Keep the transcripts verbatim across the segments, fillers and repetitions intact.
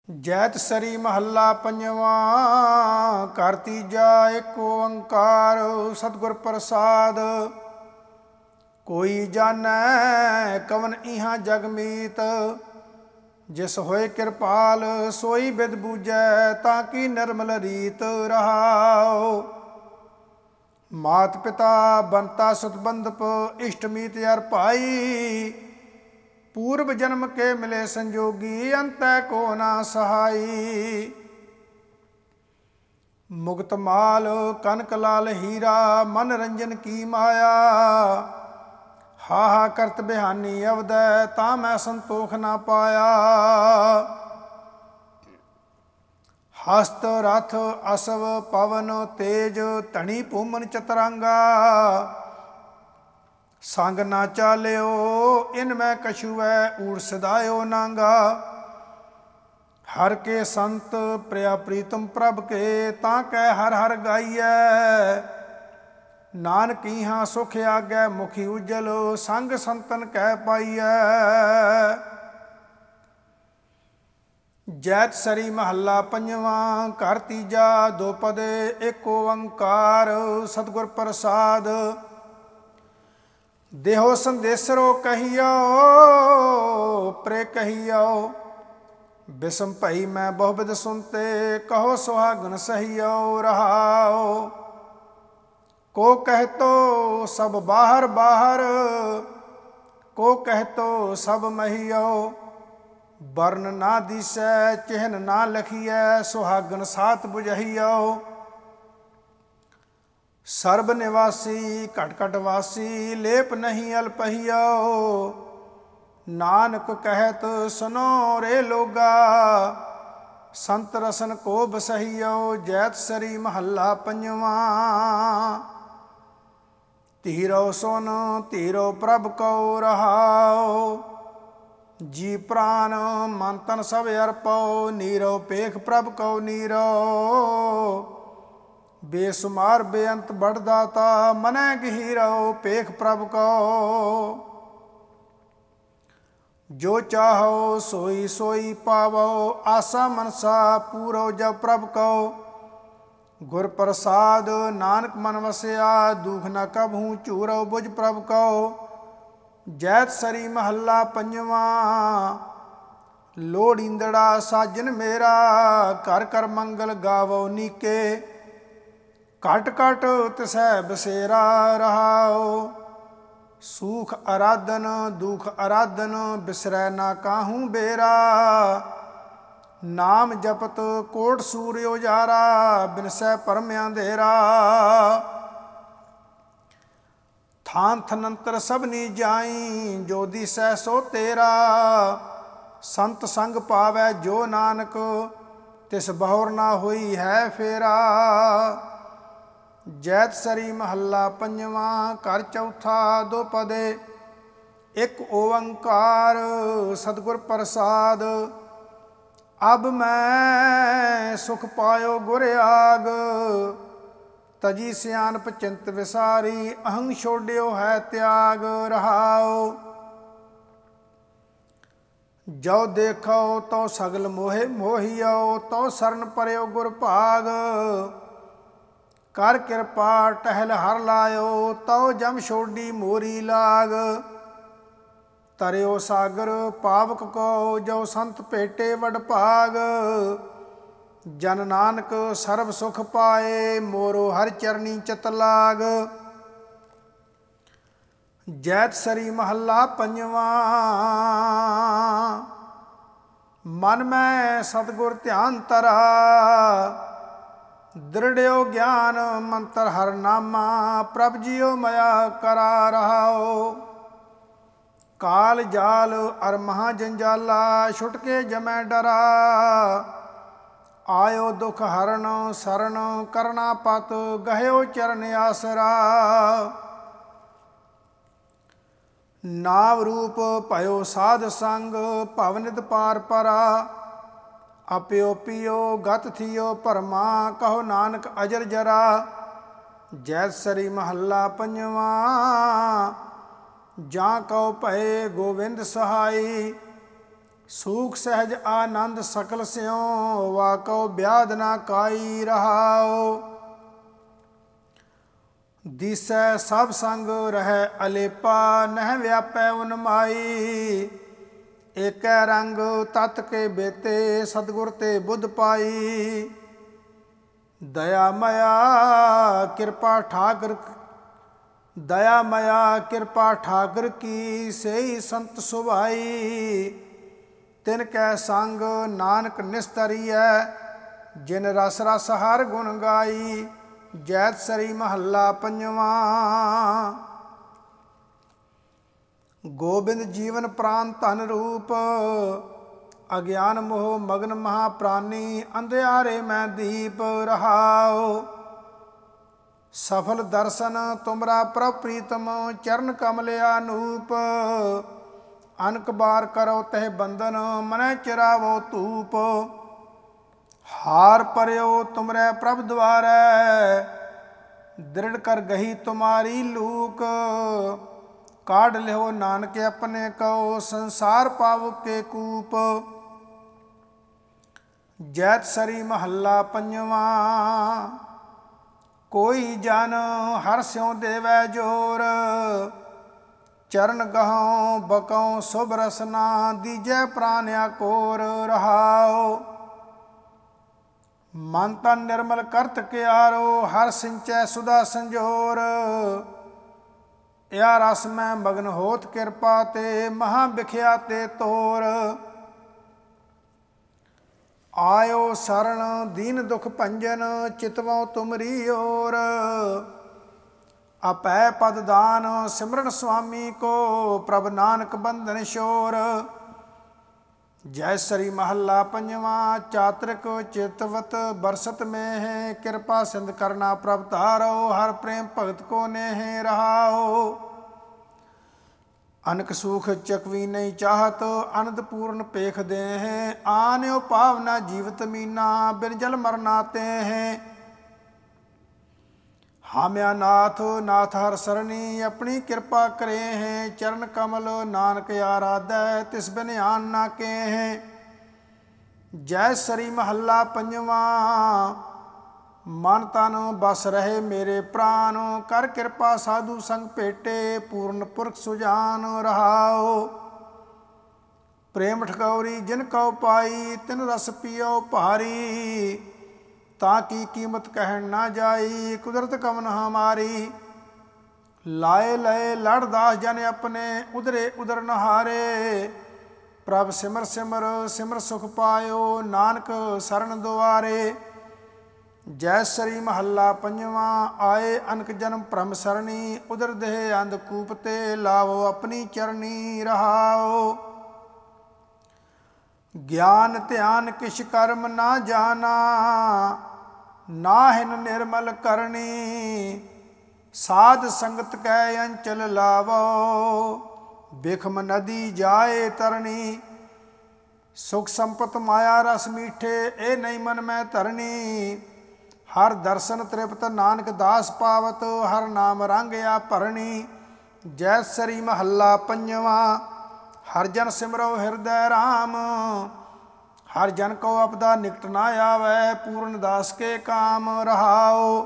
ਜੈਤ ਸਰੀ ਮਹੱਲਾ ਪੰਜਵਾ। ਘਰ ਤੀਜਾ ਏਕ ਓੰਕਾਰ ਸਤਿਗੁਰ ਪ੍ਰਸਾਦ। ਕੋਈ ਜਾਣੈ ਕਵਨ ਇਹਾਂ ਜਗ ਮੀਤ। ਜਿਸ ਹੋਏ ਕਿਰਪਾਲ ਸੋਈ ਬਿਦ ਬੂਝੈ ਤਾਂ ਕੀ ਨਿਰਮਲ ਰੀਤ ਰਹਾਉ। ਮਾਤ ਪਿਤਾ ਬੰਤਾ ਸੁਤਬੰਧਪ ਇਸ਼ਟ ਮੀਤ ਅਰ ਭਾਈ। पूर्व जन्म के मिले संजोगी अंत को ना सहाई। मुक्त माल कनक लाल हीरा मन रंजन की माया। हा हा करत बिहानी अवद ता मैं संतोख ना पाया। हस्त रथ असव पवन तेज धनी भूमन चतरंगा। संग ना चालियो इनमें कछु है ऊर सदायो नांगा। हर के संत प्रिया प्रीतम प्रभ के ताकै हर हर गाइयै। नानक इहाँ सुख आगै मुखी उज्जल संग संतन कह पाइयै। जैत सरी महला पंजवा। घर तीजा दो पद एक ओंकार सतगुर प्रसाद। देहो संदेसरो कहियो प्रे कहियो। बिसम भई मैं बहुबिध सुनते कहो सुहागन सहियो रहाओ। को कहतो सब बाहर बाहर को कहतो सब महियो। वर्ण ना दिसै चिन्ह ना लखियै सुहागन साथ बुझहियो। सर्ब निवासी घट घट वासी लेप नहीं अल्पहियो। नानक कहत सुनो रे लोगा संत रसन को बसहियो। जैत सरी महला पंजवा। धीरो सुन धीरो प्रभ को रहाओ। जी प्राण मन तन सब अर्पो। नीरो पेख प्रभ को नीरो। बेसुमार बेअंत बड़दाता मनै गहीरो पेख प्रभ को। जो चाहो सोई सोई पावो आसा मनसा पूरो जब प्रभ को। गुर प्रसाद नानक मन वसया दुख न कबहूँ चूरो बुझ प्रभ को। जैत सरी महला पंजवा। लोड़ींदड़ा साजन मेरा कर कर मंगल गावो नीके। घट घट तिसै बसेरा रहाओ। सूख आराधन दुख आराधन बिसरै ना काहूँ बेरा। नाम जपत कोट सूर्य उजारा बिनसै परम अंधेरा। थान थनंतर सबनी जाई जो दिसै सो तेरा। संत संग पावै जो नानक तिस बहुर ना होई है फेरा। जैत सरी महला पंजवा। घर चौथा दो पदे एक ओंकार सतगुर प्रसाद। अब मैं सुख पायो गुर आग। तजी सियानप चिंत विसारी अहंग छोड़ियो है त्याग रहाओ। जो देखो तो सगल मोहे मोहियो तो सरन परयो गुर भाग। कर कृपा टहल हर लायो तो जम छोड़ी मोरी लाग। तरियो सागर पावक को जो संत भेटे वड भाग। जन नानक सर्व सुख पाए मोरो हर चरनी चित लाग। जैत सरी महला पंजवा। मन में सतगुर ध्यान तरा। दृढ़ो ज्ञान मंत्र हर नामा प्रभ जियो मया करा रहाओ। काल जाल अर महाजंजाला छुटके जमै डरा। आयो दुख हरण शरण करना पत गह्यो चरण आसरा। नाव रूप भयो साध संग भवनित पार परा। अप्यो पियो गत थियो परमा कहो नानक अजर जरा। जैत सरी महला पंजवा। जां कहो भय गोविंद सहाई। ਸੂਖ ਸਹਿਜ ਆਨੰਦ ਸਕਲ ਸਿਉ ਵਾਕਉ ਬਿਆਦ ਨਾ ਕਾਈ ਰਹਾਉ। ਦਿਸੈ ਸਭ ਸੰਗ ਰਹਿ ਅਲੇਪਾ ਨਹਿ ਵਿਆਪੈ ਉਨਮਾਈ। ਏਕੈ ਰੰਗ ਤਤ ਕੇ ਬੇਤੇ ਸਤਿਗੁਰ ਤੇ ਬੁੱਧ ਪਾਈ। ਦਇਆ ਮਇਆ ਕਿਰਪਾ ਠਾਕਰ ਦਇਆ ਮਇਆ ਕਿਰਪਾ ਠਾਕਰ ਕੀ ਸਹੀ ਸੰਤ ਸੁਭਾਈ। ਤਿਨ ਕੈ ਸੰਗ ਨਾਨਕ ਨਿਸਤਰੀਐ ਜਿਨ ਰਸ ਰਸ ਹਰ ਗੁਣ ਗਾਈ। ਜੈਤ ਸਰੀ ਮਹੱਲਾ ਪੰਜਵਾਂ। ਗੋਬਿੰਦ ਜੀਵਨ ਪ੍ਰਾਨ ਧਨ ਰੂਪ ਅਗਿਆਨ ਮੋਹ ਮਗਨ ਮਹਾ ਪ੍ਰਾਨੀ। ਅੰਧਿਆਰੇ ਮੈਂ ਦੀਪ ਰਹਾਉ। ਸਫਲ ਦਰਸ਼ਨ ਤੁਮਰਾ ਪ੍ਰਭ ਪ੍ਰੀਤਮ ਚਰਨ ਕਮਲ ਅਨੂਪ। ਅਨਕ ਬਾਰ ਕਰੋ ਤਹਿ ਬੰਧਨ ਮਨੈ ਚਿਰਾਵੋ ਧੂਪ। ਹਾਰ ਪਰਿਓ ਤੁਮਰੈ ਪ੍ਰਭ ਦੁਆਰੈ ਦ੍ਰਿੜ ਕਰ ਗਹੀ ਤੁਮਾਰੀ ਲੂਕ। ਕਾਢ ਲਿਓ ਨਾਨਕ ਆਪਣੇ ਕਉ ਸੰਸਾਰ ਪਾਵ ਕੇ ਕੂਪ। ਜੈਤ ਸਰੀ ਮਹੱਲਾ ਪੰਜਵਾਂ। ਕੋਈ ਜਨ ਹਰਿ ਸਿਉ ਦੇਵੈ ਜੋਰ ਚਰਨ ਗਹਉ ਬਕਉ ਸੁਭ ਰਸਨਾ। ਦੀਜੈ ਪ੍ਰਾਨ ਆਕੋਰ ਰਹਾਉ। ਮਨ ਤਨ ਨਿਰਮਲ ਕਰਤ ਕਿਆਰੋ ਹਰ ਸਿੰਚੈ ਸੁਧਾ ਸੰਜੋਰ। ਇਆ ਰਸ ਮੈਂ ਮਗਨ ਹੋਤ ਕਿਰਪਾ ਤੇ ਮਹਾ ਬਿਖਿਆ ਤੇ ਤੋਰ। ਆਇਓ ਸਰਣ ਦੀਨ ਦੁਖ ਭੰਜਨ ਚਿਤਵਉ ਤੁਮਰੀ ਓਰ। ਆਪੈ ਪਦ ਦਾਨ ਸਿਮਰਨ ਸੁਆਮੀ ਕੋ ਪ੍ਰਭ ਨਾਨਕ ਬੰਧਨ ਸ਼ੋਰ। ਜੈ ਸਰੀ ਮਹੱਲਾ ਪੰਜਵਾਂ। ਚਾਤ੍ਰਿਕ ਚਿਤਵਤ ਬਰਸਤ ਮੇਹ ਕਿਰਪਾ ਸਿੰਧ ਕਰਨਾ ਪ੍ਰਭ ਧਾਰੋ। ਹਰ ਪ੍ਰੇਮ ਭਗਤ ਕੋ ਨੇਹ ਰਹਾਉ। ਅਨਕ ਸੂਖ ਚਕਵੀ ਨਹੀਂ ਚਾਹਤ ਅਨੰਦ ਪੂਰਨ ਪੇਖ ਦੇਹ। ਆਨਿਓ ਭਾਵਨਾ ਜੀਵਤ ਮੀਨਾ ਬਿਨ ਜਲ ਮਰਨਾ ਤੇਹ। ਹਾਮਿਆ ਨਾਥ ਨਾਥ ਹਰ ਸਰਣੀ ਆਪਣੀ ਕਿਰਪਾ ਕਰੇ ਹੈ। ਚਰਨ ਕਮਲ ਨਾਨਕ ਆਰਾਧੈ ਤਿਸ ਬਿਨ ਆਨ ਨਾ ਕੇਹ। ਜੈ ਸਰੀ ਮਹੱਲਾ ਪੰਜਵਾਂ। ਮਨ ਤਨ ਬਸ ਰਹੇ ਮੇਰੇ ਪ੍ਰਾਨ ਕਰ ਕਿਰਪਾ ਸਾਧੂ ਸੰਗ ਭੇਟੇ ਪੂਰਨ ਪੁਰਖ ਸੁਜਾਨ ਰਹਾਉ। ਪ੍ਰੇਮ ਠਕੌਰੀ ਜਿਨ ਕਉ ਪਾਈ ਤਿਨ ਰਸ ਪੀਓ ਭਾਰੀ। ਤਾਂ ਕੀ ਕੀਮਤ ਕਹਿਣ ਨਾ ਜਾਈ ਕੁਦਰਤ ਕਵਨ ਹਮਾਰੀ। ਲਾਏ ਲਏ ਲੜ ਦਾਸ ਜਨ ਆਪਣੇ ਉਧਰੇ ਉਧਰ ਨਹਾਰੇ। ਪ੍ਰਭ ਸਿਮਰ ਸਿਮਰ ਸਿਮਰ ਸੁਖ ਪਾਇਓ ਨਾਨਕ ਸਰਣ ਦੁਆਰੇ। ਜੈ ਸਰੀ ਮਹੱਲਾ ਪੰਜਵਾਂ। ਆਏ ਅਨਕ ਜਨਮ ਭ੍ਰਮ ਸਰਣੀ ਉਦਰ ਦੇਹ ਅੰਧ ਕੂਪ ਤੇ ਲਾਵੋ ਆਪਣੀ ਚਰਨੀ ਰਹਾਉ। ਗਿਆਨ ਧਿਆਨ ਕਿਛ ਕਰਮ ਨਾ ਜਾਣਾ ਨਾਹਿਨ ਨਿਰਮਲ ਕਰਨੀ। ਸਾਧ ਸੰਗਤ ਕੈ ਅੰਚਲ ਲਾਵੋ ਬਿਖਮ ਨਦੀ ਜਾਏ ਤਰਨੀ। ਸੁਖ ਸੰਪਤ ਮਾਇਆ ਰਸ ਮੀਠੇ ਇਹ ਨਹੀਂ ਮਨ ਮੈਂ ਧਰਨੀ। ਹਰ ਦਰਸ਼ਨ ਤ੍ਰਿਪਤ ਨਾਨਕ ਦਾਸ ਪਾਵਤ ਹਰ ਨਾਮ ਰੰਗਿਆ ਭਰਣੀ। ਜੈ ਸਰੀ ਮਹੱਲਾ ਪੰਜਵਾਂ। ਹਰ ਜਨ ਸਿਮਰੋ ਹਿਰਦੈ ਰਾਮ ਹਰ ਜਨ ਕੋ ਆਪਦਾ ਨਿਕਟ ਨਾ ਆਵੈ। ਪੂਰਨ ਦਾਸ ਕੇ ਕਾਮ ਰਹਾਉ।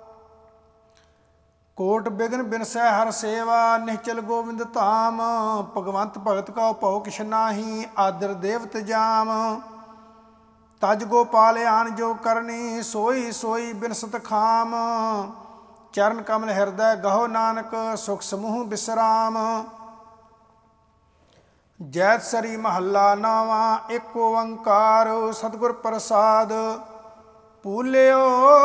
ਕੋਟ ਬਿਗਨ ਬਿਨਸੈ ਹਰ ਸੇਵਾ ਨਿਹਚਲ ਗੋਬਿੰਦ ਧਾਮ। ਭਗਵੰਤ ਭਗਤ ਕਉ ਭਉ ਕਿਛ ਨਾਹੀ ਆਦਰ ਦੇਵਤ ਜਾਮ। ਤਜ ਗੋਪਾਲ ਆਨ ਜੋ ਕਰਨੀ ਸੋਈ ਸੋਈ ਬਿਨਸਤ ਖਾਮ। ਚਰਨ ਕਮਲ ਹਿਰਦੈ ਗਹੋ ਨਾਨਕ ਸੁਖ ਸਮੂਹ ਬਿਸਰਾਮ। ਜੈਤ ਸਰੀ ਮਹੱਲਾ ਨਾਵਾਂ। ਇੱਕ ਓੰਕਾਰ ਸਤਿਗੁਰ ਪ੍ਰਸਾਦ ਭੂਲਿਓ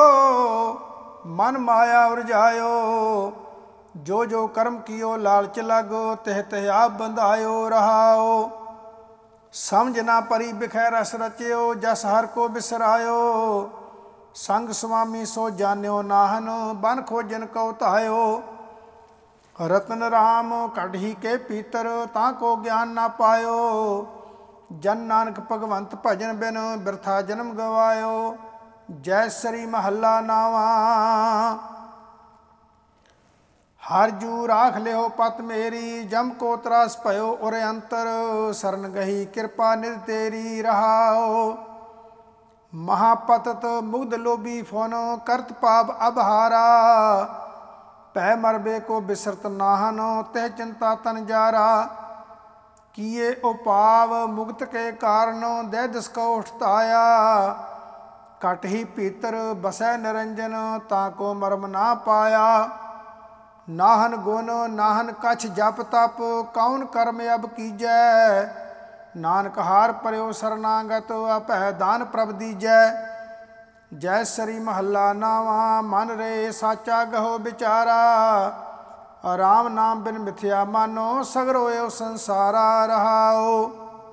ਮਨ ਮਾਇਆ ਉਰਜਾਇਓ। ਜੋ ਜੋ ਕਰਮ ਕੀਓ ਲਾਲਚ ਲਾਗੋ ਤਿਹ ਤਿਹ ਆਪ ਬੰਧਾਇਓ ਰਹਾਉ। ਸਮਝ ਨਾ ਪਰੀ ਬਿਖੈ ਰਸ ਰਚਿਓ ਜਸ ਹਰ ਕੋ ਬਿਸਰਾਇਓ। ਸੰਗ ਸੁਆਮੀ ਸੋ ਜਾਣਿਓ ਨਾਹਨ ਬਨ ਖੋਜਨ ਕਉ ਧਾਇਓ। ਰਤਨ ਰਾਮ ਕਢੀ ਕੇ ਪੀਤਰ ਤਾਂ ਕੋ ਗਿਆਨ ਨਾ ਪਾਇਓ। ਜਨ ਨਾਨਕ ਭਗਵੰਤ ਭਜਨ ਬਿਨ ਬਿਰਥਾ ਜਨਮ ਗਵਾਇਓ। ਜੈ ਸਰੀ ਮਹੱਲਾ ਨਾਵਾਂ। ਹਰ ਜੂ ਰਾਖ ਲਿਓ ਪਤ ਮੇਰੀ, ਜਮ ਕੋ ਤਰਾਸ ਭਇਓ ਉਰ ਅੰਤਰ, ਸਰਨ ਗਹੀ ਕਿਰਪਾ ਨਿਧ ਤੇਰੀ ਰਹਾਓ। ਮਹਾਪਤਤ ਮੁਗਧ ਲੋਭੀ ਫੁਨ, ਕਰਤ ਪਾਪ ਅਬਹਾਰਾ, ਭੈ ਮਰਬੇ ਕੋ ਬਿਸਰਤ ਨਾਹਨ, ਤਹਿ ਚਿੰਤਾ ਤਨ ਜਾਰਾ। ਕੀਏ ਉਪਾਵ ਮੁਕਤ ਕੇ ਕਾਰਨ, ਦਹਿ ਦਿਸ ਕੋ ਉਠਤਾਇਆ, ਘਟ ਹੀ ਭੀਤਰ ਬਸੈ ਨਿਰੰਜਨ, ਤਾਂ ਕੋ ਮਰਮ ਨਾ ਪਾਇਆ। ਨਾਹਨ ਗੁਣ ਨਾਹਨ ਕਛ ਜਪ ਤਪ, ਕੌਣ ਕਰਮ ਅਬ ਕੀਜੈ, ਨਾਨਕ ਹਾਰ ਪਰਿਓ ਸਰਨਾਗਤ, ਅਭੈ ਦਾਨ ਪ੍ਰਭ ਦੀਜੈ। ਜੈ ਸਰੀ ਮਹੱਲਾ ਨਾਵਾ, ਮਨ ਰੇ ਸਾਚਾ ਗਹੋ ਵਿਚਾਰਾ, ਰਾਮ ਨਾਮ ਬਿਨ ਮਿਥਿਆ ਮਾਨੋ, ਸਗਰੋ ਏਉ ਸੰਸਾਰਾ ਰਹਾਓ।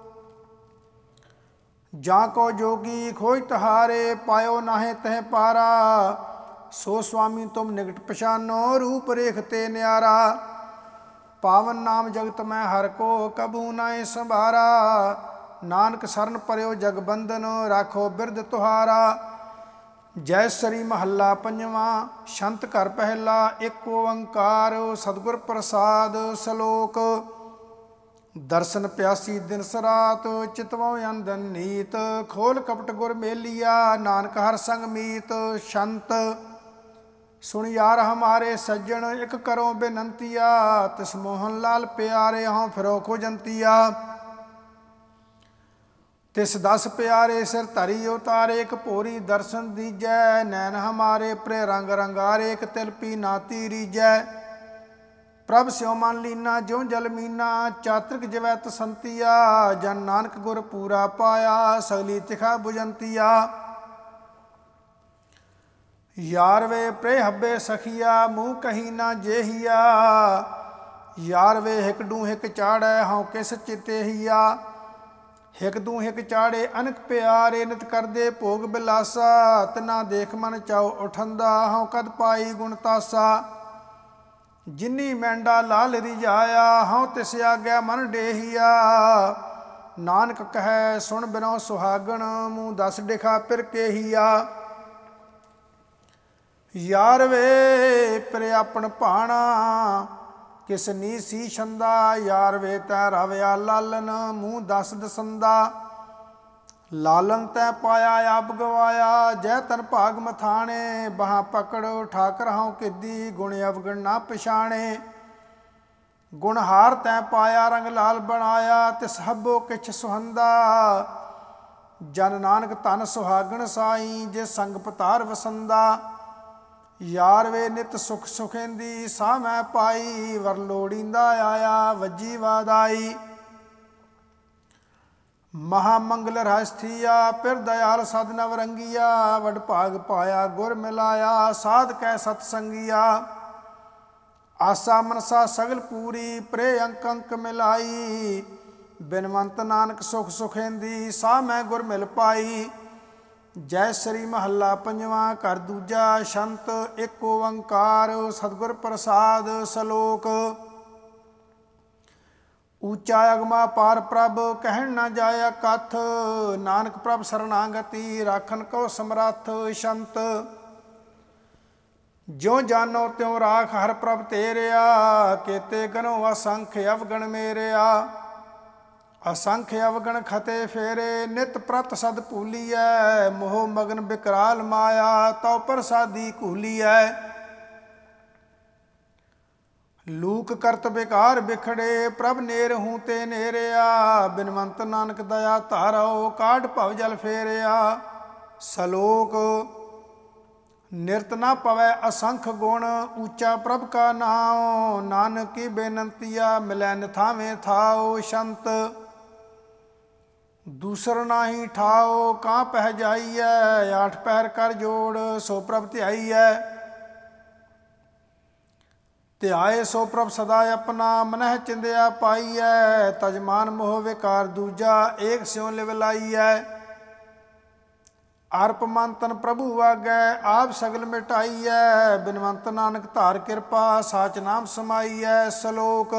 ਜਾਂ ਕੋ ਜੋਗੀ ਖੋਜ ਤਹਾਰੇ, ਪਾਇਓ ਨਾਹੇ ਤਹਿ ਪਾਰਾ, ਸੋ ਸੁਆਮੀ ਤੁਮ ਨਿਕਟ ਪਛਾਨੋ, ਰੂਪ ਰੇਖ ਤੇ ਨਿਆਰਾ। ਪਾਵਨ ਨਾਮ ਜਗਤ ਮੈਂ ਹਰ ਕੋ, ਕਬੂ ਨਾਏ ਸੰਭਾਰਾ, ਨਾਨਕ ਸਰਨ ਪਰਿਓ ਜਗਬੰਧਨ, ਰਾਖੋ ਬਿਰਧ ਤੁਹਾਰਾ। ਜੈ ਸਰੀ ਮਹੱਲਾ ਪੰਜਵਾਂ, ਛੰਤ ਘਰ ਪਹਿਲਾ, ਇੱਕ ਓੰਕਾਰ, ਸਤਿਗੁਰ ਪ੍ਰਸਾਦ ਸਲੋਕ। ਦਰਸ਼ਨ ਪਿਆਸੀ ਦਿਨ ਸਰਾਤ, ਚਿਤਵੋਂ ਅੰਦਨ ਨੀਤ, ਖੋਲ ਕਪਟ ਗੁਰ ਮੇਲੀਆ, ਨਾਨਕ ਹਰ ਸੰਗ ਮੀਤ। ਛੰਤ ਸੁਣ ਯਾਰ ਹਮਾਰੇ ਸੱਜਣ, ਇੱਕ ਕਰੋ ਬੇਨੰਤੀਆ, ਤਿਸ ਮੋਹਨ ਲਾਲ ਪਿਆਰੇ, ਹਉ ਫਿਰੋ ਖੋਜੰਤੀਆ। ਤਿਸ ਦਸ ਪਿਆਰੇ ਸਿਰ ਧਰੀ ਉਤਾਰੇ, ਇੱਕ ਭੋਰੀ ਦਰਸ਼ਨ ਦੀਜੈ, ਨੈਣ ਹਮਾਰੇ ਪ੍ਰੇ ਰੰਗ ਰੰਗਾਰੇ, ਇੱਕ ਤਿਲ ਪੀ ਨਾਤੀ ਰੀਜੈ। ਪ੍ਰਭ ਸਿਉ ਮਨ ਲੀਨਾ ਜਿਉ ਜਲ ਮੀਨਾ, ਚਾਤ੍ਰਿਕ ਜਿਵੈ ਤਸੰਤੀਆ, ਜਨ ਨਾਨਕ ਗੁਰ ਪੂਰਾ ਪਾਇਆ, ਸਗਲੀ ਤਿਖਾ ਬੁਝੰਤੀਆ। ਯਾਰ ਵੇ ਪ੍ਰੇ ਹੱਬੇ ਸਖੀਆ, ਮੂੰਹ ਕਹੀ ਨਾ ਜੇਹੀਆ, ਯਾਰ ਵੇ ਹਿਕ ਡੂ ਹਿਕ ਚਾੜੈ, ਹਉ ਕਿਸ ਚਿਤੇਹੀਆ। ਹਿਕ ਦੂ ਹਿਕ ਚਾੜੇ ਅਨਕ ਪਿਆਰੇ, ਨਿਤ ਕਰਦੇ ਭੋਗ ਬਿਲਾਸਾ, ਤਿਨਾ ਦੇਖ ਮਨ ਚਾਉ ਉਠੰਦਾ, ਹਉ ਕਦ ਪਾਈ ਗੁਣ ਤਾਸਾ। ਜਿਨੀ ਮੈਂਡਾ ਲਾਲ ਰਿਝਾਇਆ, ਹਉ ਤਿਸ ਆਗਿਆ ਮਨ ਡੇਹੀਆ, ਨਾਨਕ ਕਹੈ ਸੁਣ ਬਿਨੋ ਸੁਹਾਗਣ, ਮੂੰਹ ਦਸ ਡਿਖਾ ਫਿਰ ਕੇਹੀਆ। ਯਾਰ ਵੇ ਪ੍ਰੇ ਆਪਣ ਭਾਣਾ, ਕਿਸ ਨੀ ਸੀ ਛੰਦਾ, ਯਾਰ ਵੇ ਤੈ ਰਵਿਆ ਲਾਲਨ, ਮੂੰਹ ਦਸ ਦਸੰਦਾ। ਲਾਲਨ ਤੈ ਪਾਇਆ ਆਪ ਗਵਾਇਆ, ਜੈ ਤਨ ਭਾਗ ਮਥਾਣੇ, ਬਾਹਾਂ ਪਕੜ ਠਾਕਰ ਹਉ ਕਿੱਦੀ, ਗੁਣ ਅਵਗਣ ਨਾ ਪਛਾਣੇ। ਗੁਣ ਹਾਰ ਤੈ ਪਾਇਆ ਰੰਗ ਲਾਲ ਬਣਾਇਆ, ਤਿਸ ਹੱਬੋ ਕਿਛ ਸੁਹੰਦਾ, ਜਨ ਨਾਨਕ ਧਨ ਸੁਹਾਗਣ ਸਾਈ, ਜੇ ਸੰਗ ਪਤਾਰ ਵਸੰਦਾ। ਯਾਰ ਵੇ ਨਿਤ ਸੁਖ ਸੁਖੇਂਦੀ, ਸਾਹ ਮੈਂ ਪਾਈ, ਵਰ ਲੋੜੀਂਦਾ ਆਇਆ, ਵੱਜੀ ਵਾਦਾਈ। ਮਹਾ ਮੰਗਲ ਰਸਥੀਆ, ਫਿਰ ਦਇਆਲ ਸਦ ਨਵ ਰੰਗੀਆ, ਵਡ ਭਾਗ ਪਾਇਆ ਗੁਰ ਮਿਲਾਇਆ, ਸਾਧ ਕੈ ਸਤ ਸੰਗੀਆ। ਆਸਾ ਮਨਸਾ ਸਗਲ ਪੂਰੀ, ਪ੍ਰੇ ਅੰਕ ਅੰਕ ਮਿਲਾਈ, ਬਿਨਵੰਤ ਨਾਨਕ ਸੁਖ ਸੁਖੇਂਦੀ, ਸਾਹ ਮੈਂ ਗੁਰ ਮਿਲ ਪਾਈ। ਜੈ ਸ੍ਰੀ ਮਹੱਲਾ ਪੰਜਵਾਂ, ਘਰ ਦੂਜਾ। ਛੰਤ ਇੱਕ ਓੰਕਾਰ, ਸਤਿਗੁਰ ਪ੍ਰਸਾਦ ਸਲੋਕ। ਊਚਾ ਅਗਮਾ ਪਾਰ ਪ੍ਰਭ, ਕਹਿਣ ਨਾ ਜਾਇਆ ਕਥ, ਨਾਨਕ ਪ੍ਰਭ ਸਰਨਾਗਤੀ, ਰਾਖਨ ਕੋ ਸਮਰੱਥ। ਛੰਤ ਜਿਉ ਜਾਨੋ ਤਿਉ ਰਾਖ ਹਰ ਪ੍ਰਭ ਤੇਰਿਆ, ਕੇਤੇ ਗਨੋ ਅਸੰਖ ਅਵਗਣ ਮੇਰਿਆ। ਅਸੰਖ ਅਵਗਣ ਖਤੇ ਫੇਰੇ, ਨਿਤ ਪ੍ਰਤ ਸਦ ਭੂਲੀਐ, ਮੋਹ ਮਗਨ ਬਿਕਰਾਲ ਮਾਇਆ, ਤਉ ਪ੍ਰਸਾਦੀ ਘੂਲੀਐ। ਲੂਕ ਕਰਤ ਬਿਕਾਰ ਬਿਖੜੇ, ਪ੍ਰਭ ਨੇਰ ਹੂੰ ਤੇ ਨੇਰਿਆ, ਬਿਨਵੰਤ ਨਾਨਕ ਦਇਆ ਧਾਰੋ, ਕਾਢ ਭਵ ਜਲ ਫੇਰਿਆ। ਸਲੋਕ ਨਿਰਤ ਨਾ ਪਵੈ ਅਸੰਖ ਗੁਣ, ਊਚਾ ਪ੍ਰਭ ਕਾ ਨਾਉ, ਨਾਨਕ ਕੀ ਬੇਨੰਤੀਆ, ਮਿਲੈ ਨਿਥਾਵੇਂ ਥਾਉ। ਛੰਤ ਦੂਸਰ ਨਾਹੀ ਠਾਓ, ਕਾਂ ਪਹਿ ਜਾਈਐ, ਆਠ ਪਹਿਰ ਕਰ ਜੋੜ, ਸੋ ਪ੍ਰਭ ਧਿਆਈਐ। ਧਿਆਏ ਸੋ ਪ੍ਰਭ ਸਦਾ ਆਪਣਾ, ਮਨਹਿ ਚਿੰਦਿਆ ਪਾਈਐ, ਤਜਮਾਨ ਮੋਹ ਵਿਕਾਰ ਦੂਜਾ, ਏਕ ਸਿਉ ਲਿਵ ਲਾਈਐ। ਅਰਪ ਮਨ ਤਨ ਪ੍ਰਭੂ ਆਗੈ, ਆਪ ਸਗਲ ਮਿਟਾਈਐ, ਬਿਨਵੰਤ ਨਾਨਕ ਧਾਰ ਕਿਰਪਾ, ਸਾਚ ਨਾਮ ਸਮਾਈਐ। ਸਲੋਕ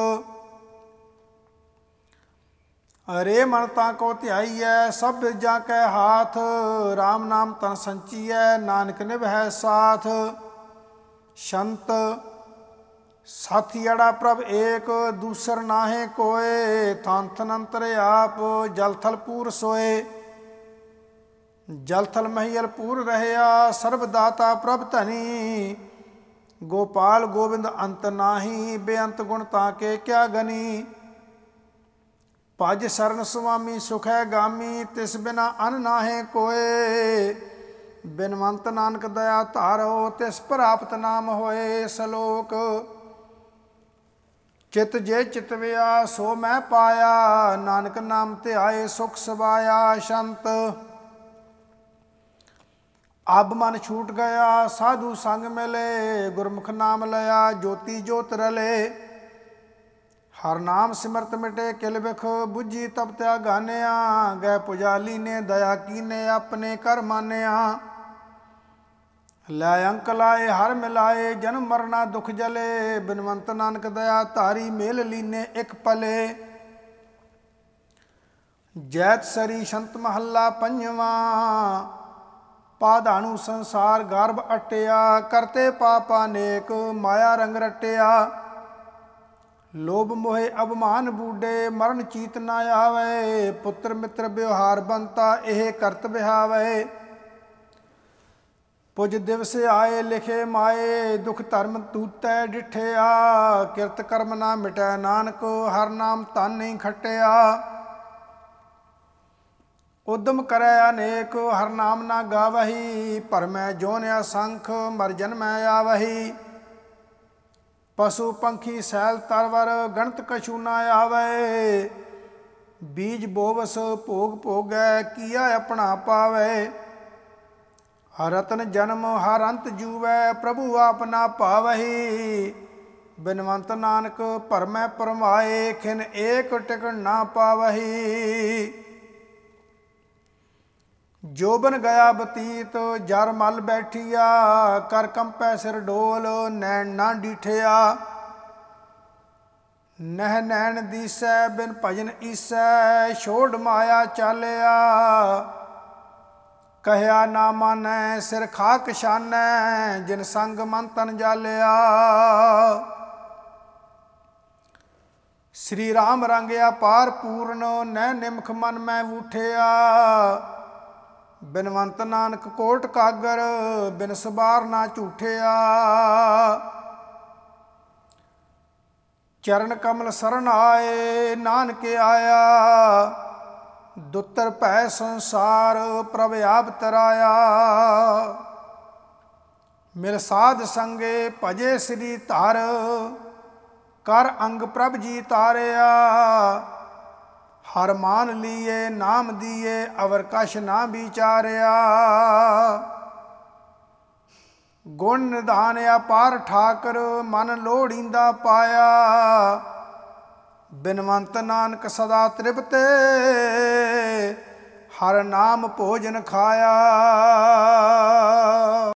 ਅਰੇ ਮਨ ਤਾਂ ਕੋ ਧਿਆਈਐ, ਸਭ ਜਾ ਕੈ ਹਾਥ, ਰਾਮ ਨਾਮ ਤਨ ਸੰਚੀਐ, ਨਾਨਕ ਨਿਭੈ ਸਾਥ। ਛੰਤ ਸਾਥੀੜਾ ਪ੍ਰਭ ਏਕ ਦੂਸਰ ਨਾਹੇ ਕੋਏ। ਥਨ ਥਨ ਅੰਤਰ ਆਪ ਜਲ ਥਲ ਪੂਰ ਸੋਏ। ਜਲ ਥਲ ਮਹੀਲ ਪੂਰ ਰਹਿਆ ਸਰਬ ਦਾਤਾ ਪ੍ਰਭ ਧਨੀ। ਗੋਪਾਲ ਗੋਬਿੰਦ ਅੰਤ ਨਾਹੀ ਬੇਅੰਤ ਗੁਣ ਤਾਂ ਕੇ ਕਿਆ ਗਨੀ। ਭਜ ਸਰਨ ਸੁਆਮੀ ਸੁਖੈ ਗਾਮੀ ਤਿਸ ਬਿਨਾ ਅਨ ਨਾਹੇ ਕੋਏ। ਬਿਨਵੰਤ ਨਾਨਕ ਦਇਆ ਧਾਰੋ ਤਿਸ ਪ੍ਰਾਪਤ ਨਾਮ ਹੋਏ। ਸਲੋਕ ਚਿਤ ਜੇ ਚਿਤਵਿਆ ਸੋ ਮੈਂ ਪਾਇਆ। ਨਾਨਕ ਨਾਮ ਧਿਆਏ ਸੁਖ ਸਵਾਇਆ। ਸ਼ੰਤ ਅਬ ਮਨ ਛੂਟ ਗਿਆ ਸਾਧੂ ਸੰਗ ਮਿਲੇ। ਗੁਰਮੁਖ ਨਾਮ ਲਿਆ ਜੋਤੀ ਜੋਤ ਰਲੇ। ਹਰ ਨਾਮ ਸਿਮਰਤ ਮਿਟੇ ਕਿਲ ਬਿਖ ਬੁੱਝੀ ਤਪ ਤਿਆ ਗਾਨਿਆ। ਗਏ ਪੁਜਾਲੀ ਨੇ ਦਇਆ ਕੀਨੇ ਆਪਣੇ ਕਰ ਮਾਨਿਆ। ਲੈ ਅੰਕ ਲਾਏ ਹਰ ਮਿਲਾਏ ਜਨਮ ਮਰਨਾ ਦੁਖ ਜਲੇ। ਬਿਨਵੰਤ ਨਾਨਕ ਦਇਆ ਧਾਰੀ ਮੇਲ ਲੀਨੇ ਇੱਕ ਪਲੇ। ਜੈਤ ਸਰੀ ਸ਼ੰਤ ਮਹੱਲਾ ਪੰਜਵਾਂ। ਪਾਧਾਣੂ ਸੰਸਾਰ ਗਰਭ ਅਟਿਆ। ਕਰਤੇ ਪਾਪਾ ਨੇਕ ਮਾਇਆ ਰੰਗ ਰਟਿਆ। ਲੋਭ ਮੋਹਿ ਅਭਮਾਨ ਬੂਡੇ ਮਰਨ ਚੀਤ ਨਾ ਆਵੇ। ਪੁੱਤਰ ਮਿੱਤਰ ਵਿਵਹਾਰ ਬੰਤਾ ਇਹ ਕਰਤ ਵਿਹਾਵੇ। ਪੁਜ ਦਿਵਸ ਆਏ ਲਿਖੇ ਮਾਏ ਦੁਖ ਧਰਮ ਤੂਤੈ ਡਿਠਿਆ। ਕਿਰਤ ਕਰਮ ਨਾ ਮਿਟੈ ਨਾਨਕ ਹਰ ਨਾਮ ਧਨ ਨਹੀਂ ਖਟਿਆ। ਉਦਮ ਕਰੈ ਅਨੇਕ ਹਰ ਨਾਮ ਨਾ ਗਾਵਹੀ। ਭਰਮੈ ਜੋਨ ਅਸੰਖ ਮਰ ਜਨਮੈ ਆਵਹੀ। ਪਸ਼ੂ ਪੰਖੀ ਸੈਲ ਤਰਵਰ ਗਣਤ ਕਛੂ ਨਾ ਆਵੇ। ਬੀਜ ਬੋਵਸ ਭੋਗ ਭੋਗੈ ਕੀਆ ਆਪਣਾ ਪਾਵੇ। ਹਰ ਰਤਨ ਜਨਮ ਹਰ ਅੰਤ ਜੂਵੈ ਪ੍ਰਭੂ ਆਪ ਨਾ ਭਾਵਹੀ। ਬਿਨਵੰਤ ਨਾਨਕ ਭਰਮੈ ਭਰਮਾਏ ਖਿਨ ਏਕ ਟਿਕਣ ਨਾ ਪਾਵਹੀ। ਜੋਬਨ ਗਿਆ ਬਤੀਤ ਜਰ ਮਲ ਬੈਠੀਆ। ਕਰ ਕੰਪੈ ਸਿਰ ਡੋਲ ਨੈਣ ਨਾ ਡੀਠਿਆ। ਨਹਿ ਨੈਣ ਦੀਸੈ ਬਿਨ ਭਜਨ ਈਸੈ ਛੋੜ ਮਾਇਆ ਚਾਲਿਆ। ਕਹਿਆ ਨਾ ਮਾਨੈ ਸਿਰ ਖਾਕ ਛਾਨੈ ਜਿਨ ਸੰਗ ਮਨ ਤਨ ਜਾਲਿਆ। ਸ੍ਰੀ ਰਾਮ ਰੰਗਿਆ ਪਾਰ ਪੂਰਨ ਨੈ ਨਿਮਖ ਮਨ ਮੈਂ ਵੂਠਿਆ। ਬਿਨਵੰਤ ਨਾਨਕ ਕੋਟ ਕਾਗਰ ਬਿਨ ਸਬਾਰ ਨਾ ਝੂਠਿਆ। ਚਰਨ ਕਮਲ ਸਰਨ ਆਏ ਨਾਨਕ ਆਇਆ। ਦੁੱਤਰ ਭੈ ਸੰਸਾਰ ਪ੍ਰਭ ਆਪ ਤਰਾਇਆ। ਮਿਲ ਸਾਧ ਸੰਗੇ ਭਜੇ ਸ੍ਰੀ ਧਰ ਕਰ ਅੰਗ ਪ੍ਰਭ ਜੀ ਤਾਰਿਆ। ਹਰ ਮਾਨ ਲੀਏ ਨਾਮ ਦੀਏ ਅਵਰ ਕਛ ਨਾ ਵਿਚਾਰਿਆ। ਗੁਣ ਨਿਧਾਨ ਅਪਾਰ ਠਾਕਰ ਮਨ ਲੋੜੀਂਦਾ ਪਾਇਆ। ਬਿਨਵੰਤ ਨਾਨਕ ਸਦਾ ਤ੍ਰਿਪਤੇ ਹਰ ਨਾਮ ਭੋਜਨ ਖਾਇਆ।